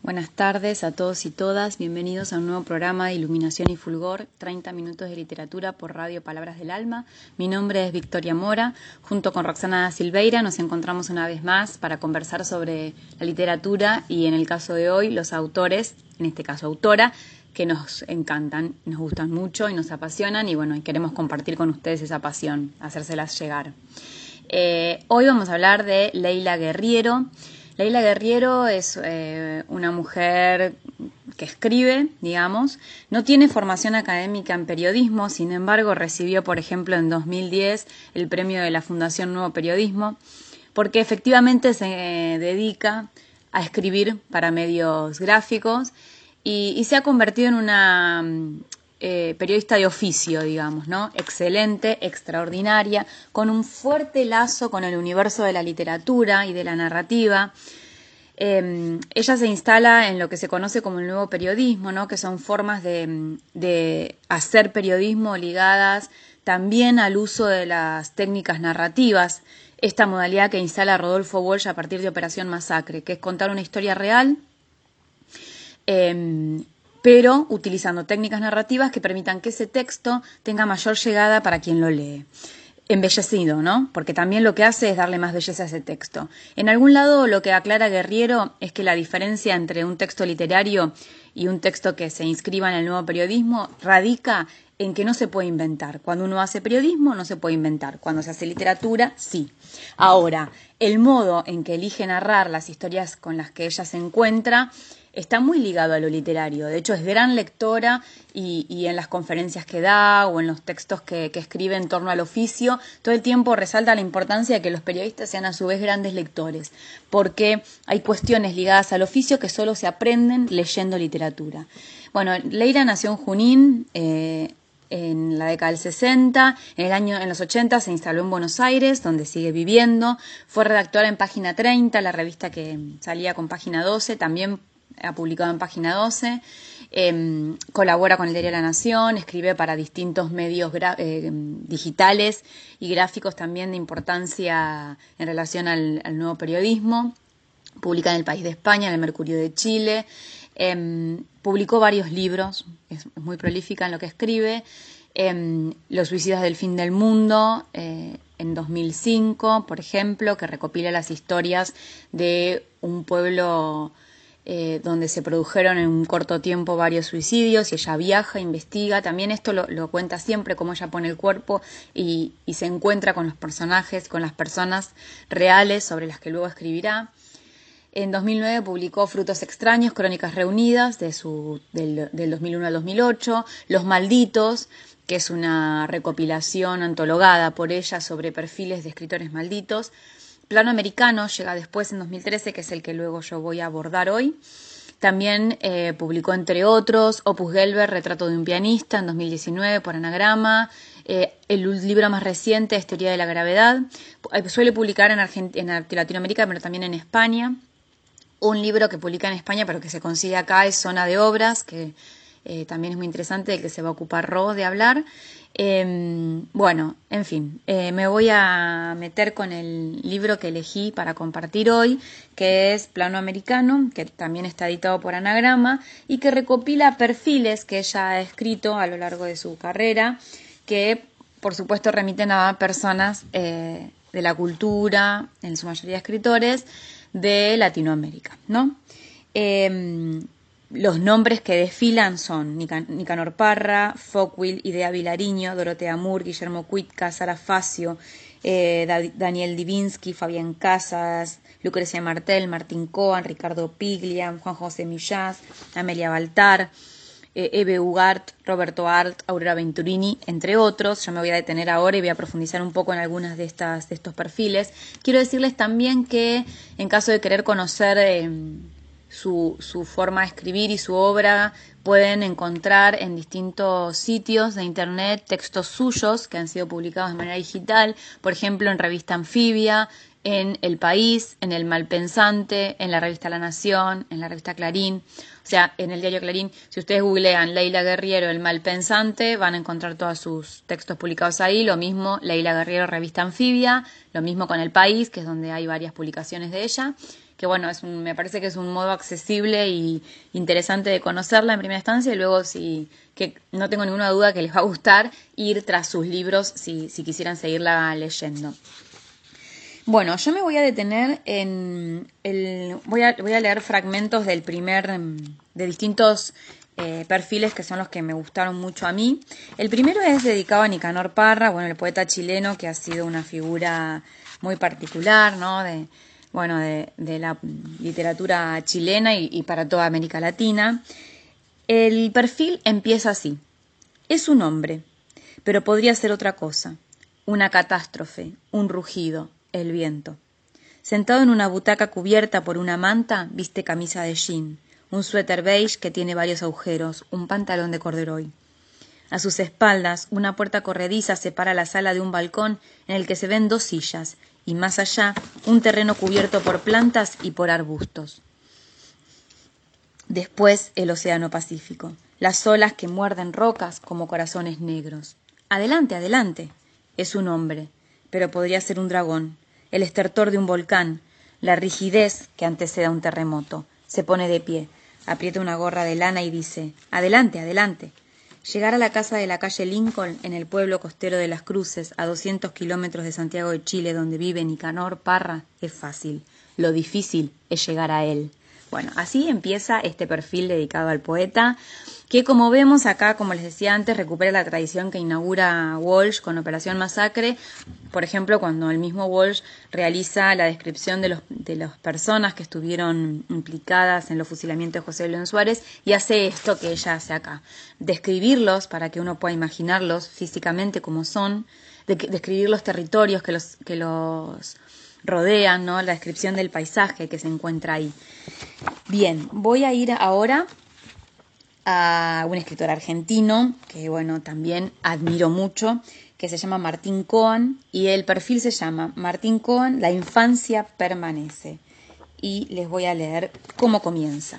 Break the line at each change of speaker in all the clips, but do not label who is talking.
Buenas tardes a todos y todas, bienvenidos a un nuevo programa de Iluminación y Fulgor, 30 minutos de literatura por Radio Palabras del Alma. Mi nombre es Victoria Mora, junto con Roxana Silveira nos encontramos una vez más para conversar sobre la literatura y en el caso de hoy los autores, en este caso autora, que nos encantan, nos gustan mucho y nos apasionan y bueno, queremos compartir con ustedes esa pasión, hacérselas llegar. Hoy vamos a hablar de Leila Guerriero. Leila Guerriero es una mujer que escribe, digamos, no tiene formación académica en periodismo, sin embargo recibió, por ejemplo, en 2010 el premio de la Fundación Nuevo Periodismo, porque efectivamente se dedica a escribir para medios gráficos y se ha convertido en una periodista de oficio, digamos, ¿no? Excelente, extraordinaria, con un fuerte lazo con el universo de la literatura y de la narrativa. Ella se instala en lo que se conoce como el nuevo periodismo, ¿no? Que son formas de hacer periodismo ligadas también al uso de las técnicas narrativas, esta modalidad que instala Rodolfo Walsh a partir de Operación Masacre, que es contar una historia real, pero utilizando técnicas narrativas que permitan que ese texto tenga mayor llegada para quien lo lee. Embellecido, ¿no? Porque también lo que hace es darle más belleza a ese texto. En algún lado lo que aclara Guerriero es que la diferencia entre un texto literario y un texto que se inscriba en el nuevo periodismo radica en que no se puede inventar. Cuando uno hace periodismo no se puede inventar. Cuando se hace literatura, sí. Ahora, el modo en que elige narrar las historias con las que ella se encuentra está muy ligado a lo literario. De hecho, es gran lectora y en las conferencias que da o en los textos que escribe en torno al oficio, todo el tiempo resalta la importancia de que los periodistas sean a su vez grandes lectores, porque hay cuestiones ligadas al oficio que solo se aprenden leyendo literatura. Bueno, Leila nació en Junín, en la década del 60, en los 80 se instaló en Buenos Aires, donde sigue viviendo, fue redactora en Página 30, la revista que salía con Página 12, también ha publicado en Página 12, colabora con el Diario de la Nación, escribe para distintos medios digitales y gráficos también de importancia en relación al nuevo periodismo, publica en El País de España, en El Mercurio de Chile, publicó varios libros, es muy prolífica en lo que escribe, Los suicidas del fin del mundo, en 2005, por ejemplo, que recopila las historias de un pueblo donde se produjeron en un corto tiempo varios suicidios y ella viaja, investiga, también esto lo cuenta siempre, cómo ella pone el cuerpo y se encuentra con los personajes, con las personas reales sobre las que luego escribirá. En 2009 publicó Frutos extraños, Crónicas reunidas, del 2001 al 2008, Los malditos, que es una recopilación antologada por ella sobre perfiles de escritores malditos. Plano americano llega después en 2013, que es el que luego yo voy a abordar hoy. También publicó, entre otros, Opus Gelber, Retrato de un pianista, en 2019 por Anagrama. El libro más reciente es Teoría de la gravedad. Suele publicar en Latinoamérica, pero también en España. Un libro que publica en España, pero que se consigue acá, es Zona de Obras, que también es muy interesante, del que se va a ocupar Ro de hablar. Bueno, en fin, me voy a meter con el libro que elegí para compartir hoy, que es Plano americano, que también está editado por Anagrama y que recopila perfiles que ella ha escrito a lo largo de su carrera, que por supuesto remiten a personas de la cultura, en su mayoría escritores, de Latinoamérica, ¿no? Los nombres que desfilan son Nicanor Parra, Fockwell, Idea Vilariño, Dorotea Moore, Guillermo Cuitca, Sara Facio, Daniel Divinsky, Fabián Casas, Lucrecia Martel, Martín Coan, Ricardo Piglia, Juan José Millás, Amelia Baltar, Eve Ugart, Roberto Art, Aurora Venturini, entre otros. Yo me voy a detener ahora y voy a profundizar un poco en algunas de estos perfiles. Quiero decirles también que en caso de querer conocer su forma de escribir y su obra, pueden encontrar en distintos sitios de internet textos suyos que han sido publicados de manera digital, por ejemplo en Revista Anfibia, en El País, en El Malpensante, en la revista La Nación, en la revista Clarín, o sea, en el diario Clarín. Si ustedes googlean Leila Guerriero, El Malpensante, van a encontrar todos sus textos publicados ahí. Lo mismo Leila Guerriero, revista Anfibia, lo mismo con El País, que es donde hay varias publicaciones de ella. que bueno, me parece que es un modo accesible y interesante de conocerla en primera instancia, y luego que no tengo ninguna duda que les va a gustar ir tras sus libros si quisieran seguirla leyendo. Bueno, yo me voy a detener voy a leer fragmentos de distintos perfiles que son los que me gustaron mucho a mí. El primero es dedicado a Nicanor Parra, bueno, el poeta chileno que ha sido una figura muy particular, ¿no? De la literatura chilena y para toda América Latina. El perfil empieza así. Es un hombre, pero podría ser otra cosa. Una catástrofe, un rugido, el viento. Sentado en una butaca cubierta por una manta, viste camisa de jean, un suéter beige que tiene varios agujeros, un pantalón de corduroy. A sus espaldas, una puerta corrediza separa la sala de un balcón en el que se ven 2 sillas, y más allá, un terreno cubierto por plantas y por arbustos. Después, el océano Pacífico, las olas que muerden rocas como corazones negros. Adelante, adelante. Es un hombre, pero podría ser un dragón. El estertor de un volcán, la rigidez que antecede a un terremoto. Se pone de pie, aprieta una gorra de lana y dice: adelante, adelante. Llegar a la casa de la calle Lincoln, en el pueblo costero de Las Cruces, a 200 kilómetros de Santiago de Chile, donde vive Nicanor Parra, es fácil. Lo difícil es llegar a él. Bueno, así empieza este perfil dedicado al poeta, que como vemos acá, como les decía antes, recupera la tradición que inaugura Walsh con Operación Masacre. Por ejemplo, cuando el mismo Walsh realiza la descripción de las personas que estuvieron implicadas en los fusilamientos de José León Suárez, y hace esto que ella hace acá: describirlos para que uno pueda imaginarlos físicamente como son, describir los territorios que los rodean, ¿no? La descripción del paisaje que se encuentra ahí. Bien, voy a ir ahora a un escritor argentino que, bueno, también admiro mucho, que se llama Martín Coan, y el perfil se llama Martín Coan, La infancia permanece. Y les voy a leer cómo comienza.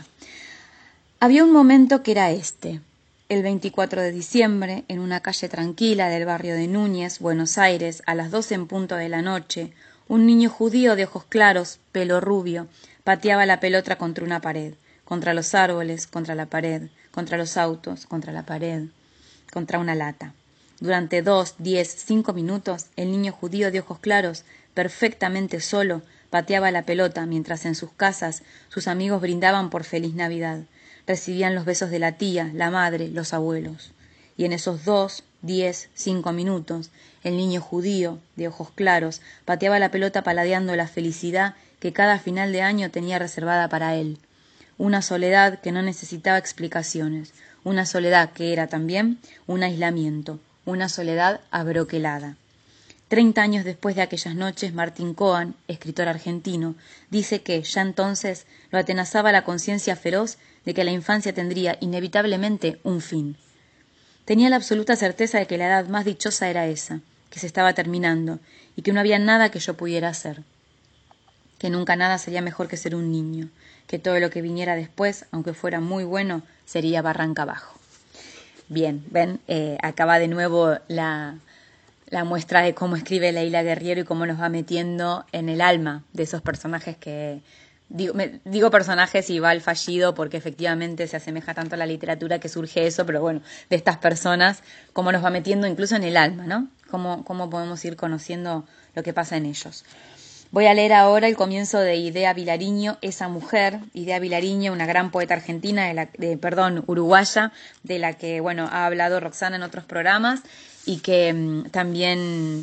Había un momento que era este. El 24 de diciembre, en una calle tranquila del barrio de Núñez, Buenos Aires, a las 12 en punto de la noche, un niño judío de ojos claros, pelo rubio, pateaba la pelota contra una pared, contra los árboles, contra la pared, contra los autos, contra la pared, contra una lata. Durante 2, 10, 5 minutos, el niño judío de ojos claros, perfectamente solo, pateaba la pelota mientras en sus casas sus amigos brindaban por feliz Navidad. Recibían los besos de la tía, la madre, los abuelos. Y en esos 2, 10, 5 minutos, el niño judío, de ojos claros, pateaba la pelota paladeando la felicidad que cada final de año tenía reservada para él. Una soledad que no necesitaba explicaciones, una soledad que era también un aislamiento, una soledad abroquelada. 30 años después de aquellas noches, Martín Coan, escritor argentino, dice que, ya entonces, lo atenazaba la conciencia feroz de que la infancia tendría inevitablemente un fin. Tenía la absoluta certeza de que la edad más dichosa era esa, que se estaba terminando, y que no había nada que yo pudiera hacer. Que nunca nada sería mejor que ser un niño, que todo lo que viniera después, aunque fuera muy bueno, sería barranca abajo. Bien, ven, acaba de nuevo la muestra de cómo escribe Leila Guerriero y cómo nos va metiendo en el alma de esos personajes que... Digo personajes y va al fallido porque efectivamente se asemeja tanto a la literatura que surge eso, pero bueno, de estas personas, cómo nos va metiendo incluso en el alma, ¿no? Cómo podemos ir conociendo lo que pasa en ellos. Voy a leer ahora el comienzo de Idea Vilariño, Esa mujer. Idea Vilariño, una gran poeta argentina, uruguaya, de la que, bueno, ha hablado Roxana en otros programas y que también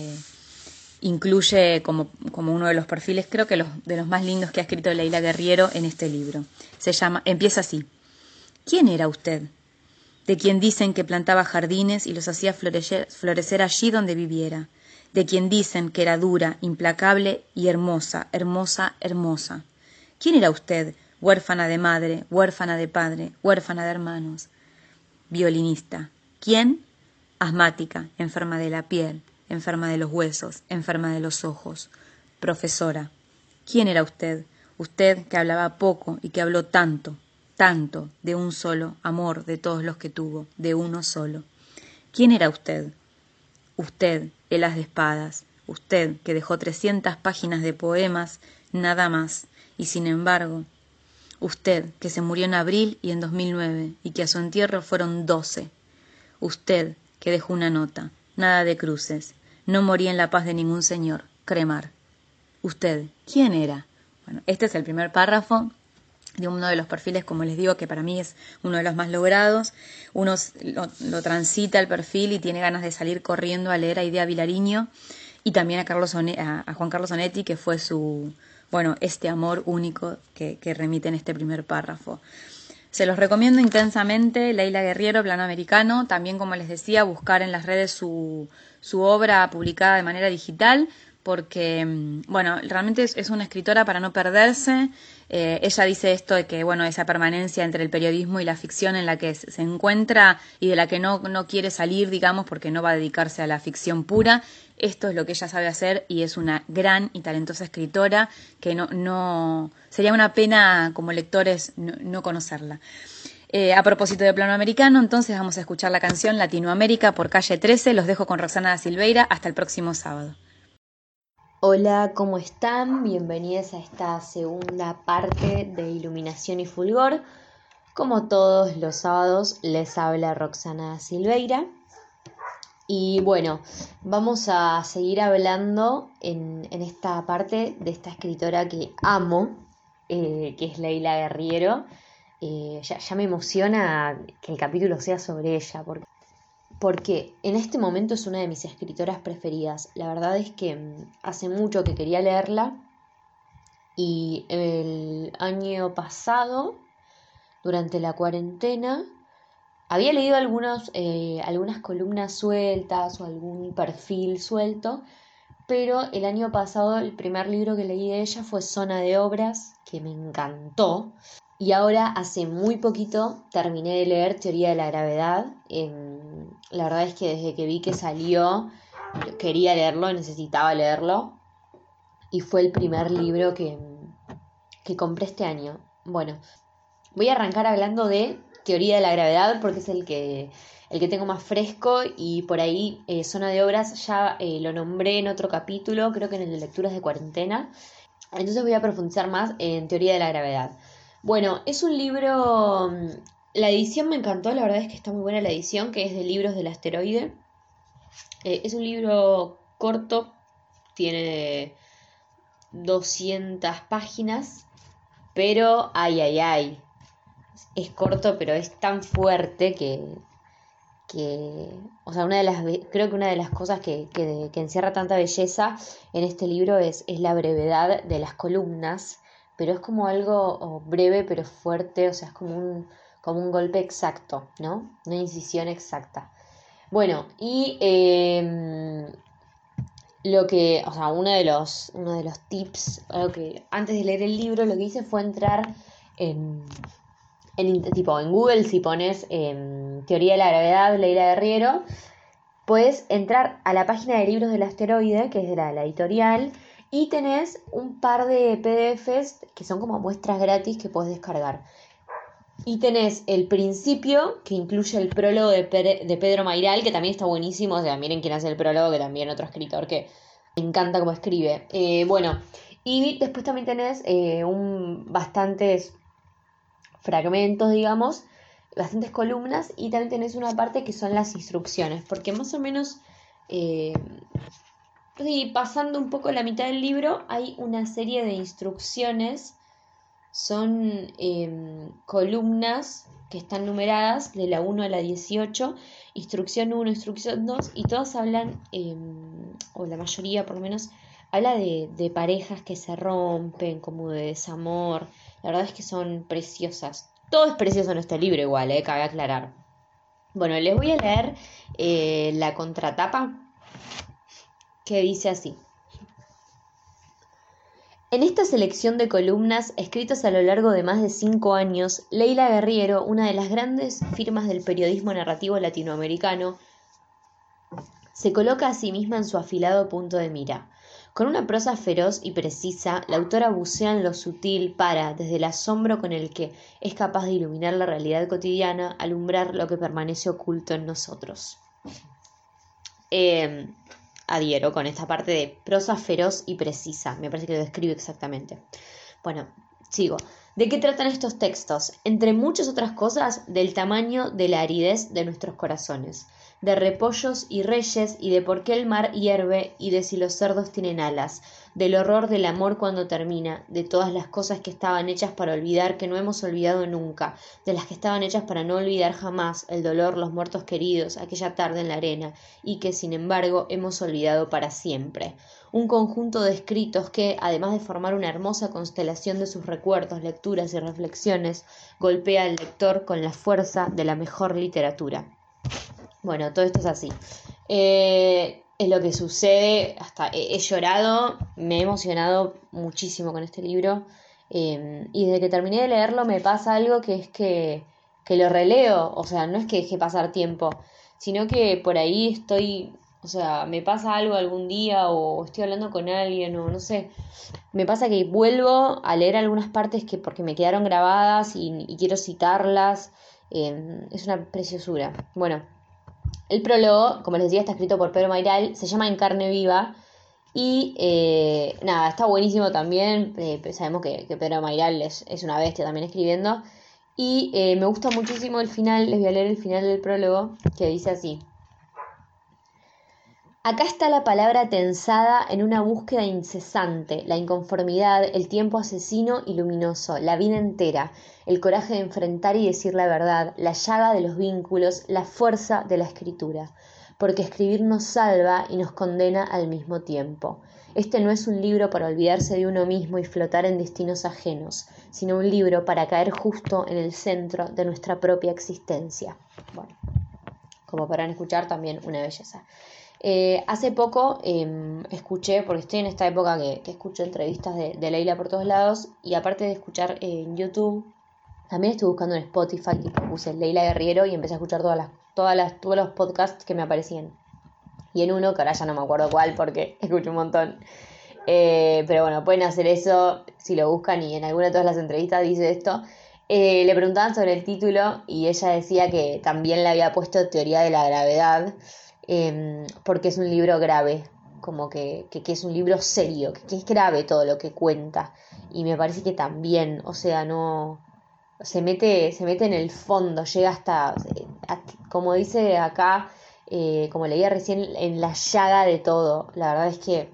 incluye como uno de los perfiles, creo que de los más lindos que ha escrito Leila Guerriero en este libro. Empieza así. ¿Quién era usted? De quien dicen que plantaba jardines y los hacía florecer allí donde viviera. De quien dicen que era dura, implacable y hermosa, hermosa, hermosa. ¿Quién era usted? Huérfana de madre, huérfana de padre, huérfana de hermanos. Violinista. ¿Quién? Asmática, enferma de la piel, enferma de los huesos, enferma de los ojos. Profesora. ¿Quién era usted? Usted que hablaba poco y que habló tanto, tanto, de un solo amor de todos los que tuvo, de uno solo. ¿Quién era usted? Usted, el as de espadas, usted que dejó 300 páginas de poemas, nada más, Y sin embargo, usted, que se murió en abril y en 2009, y que a su entierro fueron 12. Usted, que dejó una nota, nada de cruces, no moría en la paz de ningún señor, cremar. Usted, ¿quién era? Bueno, este es el primer párrafo de uno de los perfiles, como les digo, que para mí es uno de los más logrados. Uno lo transita el perfil y tiene ganas de salir corriendo a leer a Idea Vilariño y también a Juan Carlos Onetti, que fue este amor único que remite en este primer párrafo. Se los recomiendo intensamente, Leila Guerriero, Plano Americano. También, como les decía, buscar en las redes su obra publicada de manera digital, porque, realmente es una escritora para no perderse. Ella dice esto de que, esa permanencia entre el periodismo y la ficción en la que se encuentra y de la que no quiere salir, digamos, porque no va a dedicarse a la ficción pura. Esto es lo que ella sabe hacer y es una gran y talentosa escritora que no sería una pena como lectores no conocerla. A propósito de Plano Americano, entonces vamos a escuchar la canción Latinoamérica por Calle 13. Los dejo con Roxana da Silveira. Hasta el próximo sábado.
Hola, ¿cómo están? Bienvenidos a esta segunda parte de Iluminación y Fulgor. Como todos los sábados, les habla Roxana da Silveira. Y bueno, vamos a seguir hablando en esta parte de esta escritora que amo, que es Leila Guerriero. Ya me emociona que el capítulo sea sobre ella, porque en este momento es una de mis escritoras preferidas. La verdad es que hace mucho que quería leerla y el año pasado, durante la cuarentena, había leído algunas columnas sueltas o algún perfil suelto, pero el año pasado el primer libro que leí de ella fue Zona de Obras, que me encantó. Y ahora, hace muy poquito, terminé de leer Teoría de la Gravedad. La verdad es que desde que vi que salió, quería leerlo, necesitaba leerlo. Y fue el primer libro que compré este año. Bueno, voy a arrancar hablando de Teoría de la Gravedad porque es el que tengo más fresco y por ahí Zona de Obras ya lo nombré en otro capítulo, creo que en el de Lecturas de Cuarentena. Entonces voy a profundizar más en Teoría de la Gravedad. Bueno, es un libro, la edición me encantó, la verdad es que está muy buena la edición, que es de Libros del Asteroide. Es un libro corto, tiene 200 páginas, pero ay, es corto, pero es tan fuerte o sea, creo que una de las cosas que encierra tanta belleza en este libro es la brevedad de las columnas, pero es como algo breve pero fuerte, o sea, es como un golpe exacto, ¿no? Una incisión exacta. Bueno, y uno de los tips, algo que antes de leer el libro lo que hice fue entrar en Google. Si pones Teoría de la Gravedad, Leila Guerriero, puedes entrar a la página de Libros del Asteroide, que es de la editorial, y tenés un par de PDFs que son como muestras gratis que puedes descargar. Y tenés el principio, que incluye el prólogo de Pedro Mairal, que también está buenísimo. O sea, miren quién hace el prólogo, que también otro escritor que me encanta cómo escribe. Y después también tenés bastantes fragmentos, digamos, bastantes columnas, y también tenés una parte que son las instrucciones, porque más o menos, pasando un poco la mitad del libro, hay una serie de instrucciones, son columnas que están numeradas de la 1 a la 18, instrucción 1, instrucción 2, y todas hablan, o la mayoría por lo menos, habla de parejas que se rompen, como de desamor. La verdad es que son preciosas. Todo es precioso en este libro igual, cabe aclarar. Bueno, les voy a leer la contratapa, que dice así. En esta selección de columnas, escritas a lo largo de más de 5 años, Leila Guerriero, una de las grandes firmas del periodismo narrativo latinoamericano, se coloca a sí misma en su afilado punto de mira. Con una prosa feroz y precisa, la autora bucea en lo sutil para, desde el asombro con el que es capaz de iluminar la realidad cotidiana, alumbrar lo que permanece oculto en nosotros. Adhiero con esta parte de prosa feroz y precisa. Me parece que lo describe exactamente. Bueno, sigo. ¿De qué tratan estos textos? Entre muchas otras cosas, del tamaño de la aridez de nuestros corazones, de repollos y reyes y de por qué el mar hierve y de si los cerdos tienen alas, del horror del amor cuando termina, de todas las cosas que estaban hechas para olvidar que no hemos olvidado nunca, de las que estaban hechas para no olvidar jamás, el dolor, los muertos queridos, aquella tarde en la arena, y que sin embargo hemos olvidado para siempre. Un conjunto de escritos que, además de formar una hermosa constelación de sus recuerdos, lecturas y reflexiones, golpea al lector con la fuerza de la mejor literatura. Bueno, todo esto es así. Es lo que sucede, hasta he llorado, me he emocionado muchísimo con este libro. Y desde que terminé de leerlo me pasa algo que es que lo releo, o sea, no es que deje pasar tiempo, sino que por ahí estoy, o sea, me pasa algo algún día o estoy hablando con alguien o no sé, me pasa que vuelvo a leer algunas partes que porque me quedaron grabadas y quiero citarlas, es una preciosura. Bueno, el prólogo, como les decía, está escrito por Pedro Mairal, se llama En carne viva y nada, está buenísimo también, sabemos que Pedro Mairal es una bestia también escribiendo y me gusta muchísimo el final, les voy a leer el final del prólogo que dice así. Acá está la palabra tensada en una búsqueda incesante, la inconformidad, el tiempo asesino y luminoso, la vida entera, el coraje de enfrentar y decir la verdad, la llaga de los vínculos, la fuerza de la escritura, porque escribir nos salva y nos condena al mismo tiempo. Este no es un libro para olvidarse de uno mismo y flotar en destinos ajenos, sino un libro para caer justo en el centro de nuestra propia existencia. Bueno, como podrán escuchar, también una belleza. Hace poco escuché, porque estoy en esta época que escucho entrevistas de Leila por todos lados, y aparte de escuchar en YouTube, también estuve buscando en Spotify y puse Leila Guerriero y empecé a escuchar todos los podcasts que me aparecían. Y en uno, que ahora ya no me acuerdo cuál porque escucho un montón. Pero bueno, pueden hacer eso si lo buscan y en alguna de todas las entrevistas dice esto. Le preguntaban sobre el título y ella decía que también le había puesto Teoría de la Gravedad. Porque es un libro grave, como que es un libro serio, que es grave todo lo que cuenta. Y me parece que también, o sea, no se mete en el fondo, llega hasta, como dice acá, como leía recién, en la llaga de todo. La verdad es que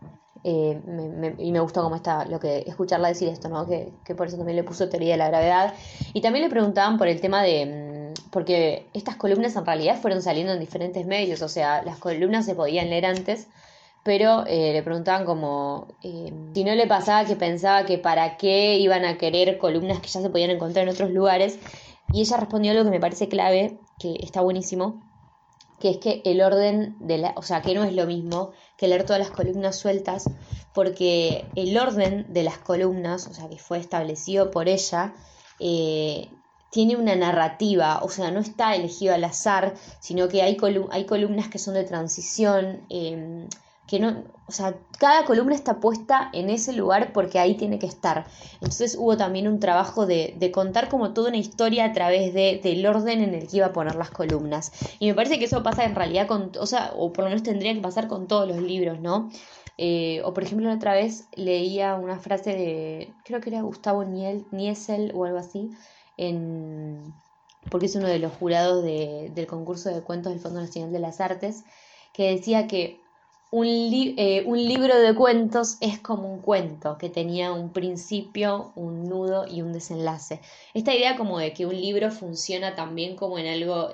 y me gustó cómo está escucharla decir esto, ¿no? Que por eso también le puso Teoría de la Gravedad. Y también le preguntaban por el tema de porque estas columnas en realidad fueron saliendo en diferentes medios, o sea, las columnas se podían leer antes, pero le preguntaban como si no le pasaba que pensaba que para qué iban a querer columnas que ya se podían encontrar en otros lugares, y ella respondió algo que me parece clave, que está buenísimo, que es que el orden o sea, que no es lo mismo que leer todas las columnas sueltas, porque el orden de las columnas, o sea, que fue establecido por ella, tiene una narrativa, o sea, no está elegido al azar, sino que hay columnas que son de transición, que no, o sea, cada columna está puesta en ese lugar porque ahí tiene que estar. Entonces hubo también un trabajo de contar como toda una historia a través del orden en el que iba a poner las columnas. Y me parece que eso pasa en realidad o por lo menos tendría que pasar con todos los libros, ¿no? O por ejemplo, la otra vez leía una frase de, creo que era Gustavo Niesel o algo así, porque es uno de los jurados del concurso de cuentos del Fondo Nacional de las Artes, que decía que un libro de cuentos es como un cuento que tenía un principio, un nudo y un desenlace. Esta idea como de que un libro funciona también como en algo,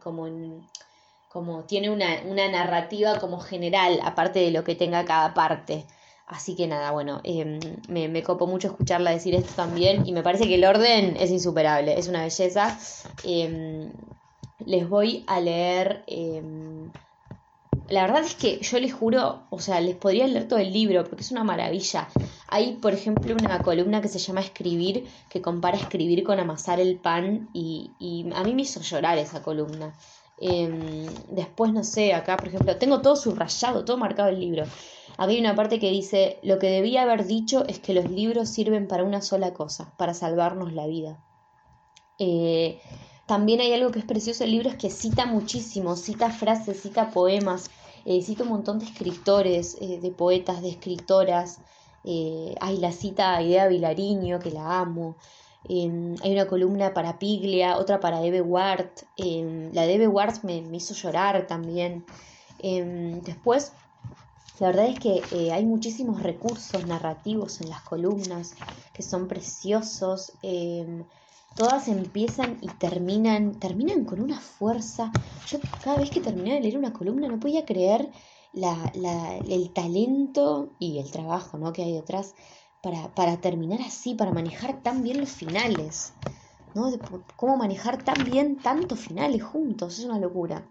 como tiene una narrativa como general, aparte de lo que tenga cada parte. Así que nada, bueno, me copó mucho escucharla decir esto también y me parece que el orden es insuperable, es una belleza. Les voy a leer... la verdad es que yo les juro, o sea, les podría leer todo el libro porque es una maravilla. Hay, por ejemplo, una columna que se llama Escribir, que compara escribir con amasar el pan y a mí me hizo llorar esa columna. Después, no sé, acá, por ejemplo, tengo todo subrayado, todo marcado el libro. Acá hay una parte que dice, lo que debía haber dicho es que los libros sirven para una sola cosa, para salvarnos la vida. También hay algo que es precioso del libro, es que cita muchísimo, cita frases, cita poemas, cita un montón de escritores, de poetas, de escritoras. Hay la cita a Idea Vilariño, que la amo. Hay una columna para Piglia, otra para Eve Ward. La de Eve Ward me hizo llorar también. Después, la verdad es que hay muchísimos recursos narrativos en las columnas que son preciosos. Todas empiezan y terminan con una fuerza. Yo cada vez que terminaba de leer una columna no podía creer el talento y el trabajo, ¿no?, que hay detrás para terminar así, para manejar tan bien los finales, ¿no? Cómo manejar tan bien tantos finales juntos, es una locura.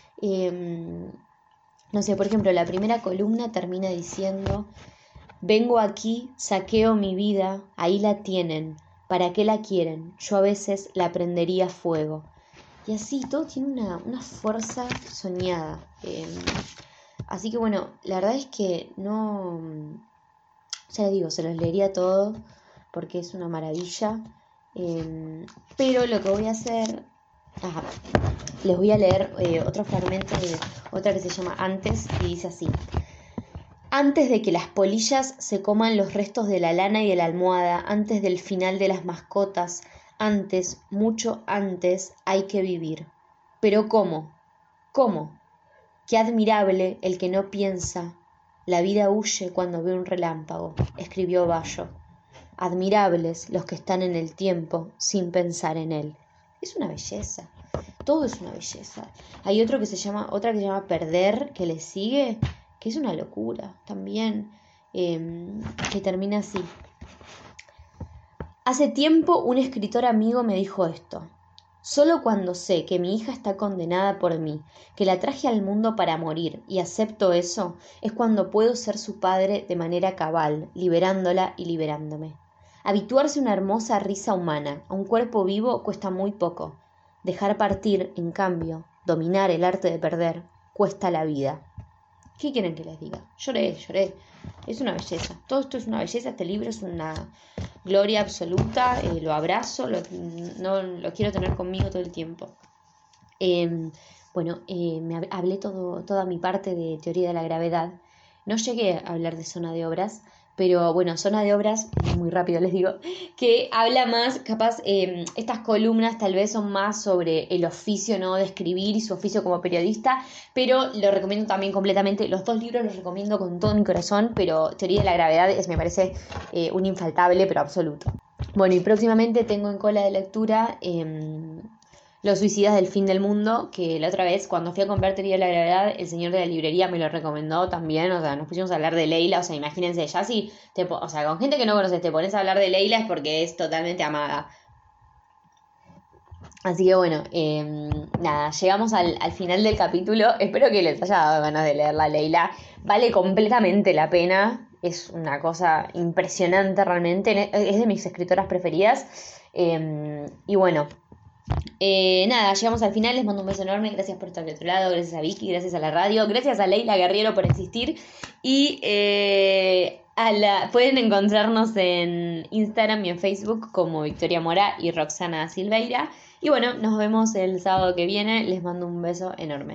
No sé, por ejemplo, la primera columna termina diciendo: vengo aquí, saqueo mi vida, ahí la tienen, ¿para qué la quieren? Yo a veces la prendería fuego. Y así, todo tiene una fuerza soñada. Así que bueno, la verdad es que no, ya les digo, se los leería todo porque es una maravilla. Pero lo que voy a hacer, les voy a leer otro fragmento de otra que se llama Antes, y dice así: antes de que las polillas se coman los restos de la lana y de la almohada, antes del final de las mascotas, antes, mucho antes, hay que vivir. Pero ¿cómo? ¿Cómo? Qué admirable el que no piensa. La vida huye cuando ve un relámpago, escribió Bayo. Admirables los que están en el tiempo sin pensar en él. Es una belleza. Todo es una belleza. Hay otra que se llama Perder, que le sigue, que es una locura también, que termina así. Hace tiempo un escritor amigo me dijo esto: solo cuando sé que mi hija está condenada por mí, que la traje al mundo para morir y acepto eso, es cuando puedo ser su padre de manera cabal, liberándola y liberándome. Habituarse a una hermosa risa humana, a un cuerpo vivo, cuesta muy poco. Dejar partir, en cambio, dominar el arte de perder, cuesta la vida. ¿Qué quieren que les diga? Lloré. Es una belleza. Todo esto es una belleza. Este libro es una gloria absoluta. Lo abrazo. Lo quiero tener conmigo todo el tiempo. Me hablé toda mi parte de teoría de la gravedad. No llegué a hablar de zona de obras, pero bueno, zona de obras, muy rápido les digo, que habla más, capaz, estas columnas tal vez son más sobre el oficio, ¿no?, de escribir y su oficio como periodista, pero lo recomiendo también completamente. Los dos libros los recomiendo con todo mi corazón, pero teoría de la gravedad me parece un infaltable, pero absoluto. Bueno, y próximamente tengo en cola de lectura Los suicidas del fin del mundo, que la otra vez cuando fui a comprar teoría de la gravedad, el señor de la librería me lo recomendó también. O sea, nos pusimos a hablar de Leila. O sea, imagínense, ya si o sea, con gente que no conoces te pones a hablar de Leila es porque es totalmente amada. Así que bueno, nada, llegamos al final del capítulo. Espero que les haya dado ganas de leerla, Leila. Vale completamente la pena. Es una cosa impresionante realmente. Es de mis escritoras preferidas. Y bueno, nada, llegamos al final. Les mando un beso enorme. Gracias por estar de otro lado. Gracias a Vicky, gracias a la radio. Gracias a Leila Guerriero por existir. Y pueden encontrarnos en Instagram y en Facebook como Victoria Mora y Roxana Silveira. Y bueno, nos vemos el sábado que viene. Les mando un beso enorme.